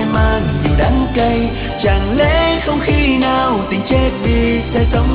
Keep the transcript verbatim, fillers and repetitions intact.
mang nhiều đắng cay, chẳng lẽ không khi nào tình chết đi sẽ sống